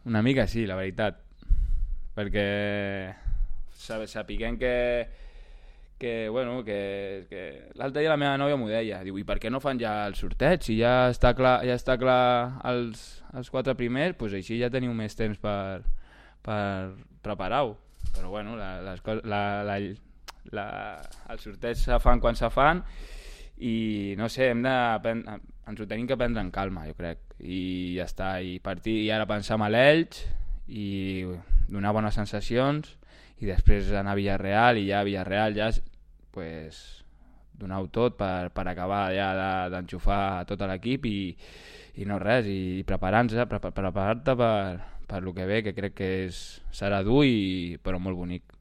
Una mica sí, la veritat, perquè sapiguem que l'altre dia la meva nòvia m'ho deia, diu, i per què no fan ja el sorteig? Si ja està clar els 4 primers, doncs així ja teniu més temps per preparar-ho. Però bueno, els sorteigs se fan quan se fan i no sé, ens ho tenim que prendre en calma, jo crec, i ja està, i partir i ara pensar amb l'Elx i donar bones sensacions i després anar a Villarreal, i ja a Villarreal ja pues, donar-ho tot per acabar ja d'enxufar tot l'equip i no res, i preparar-te per lo que ve, que crec que serà dur però molt bonic.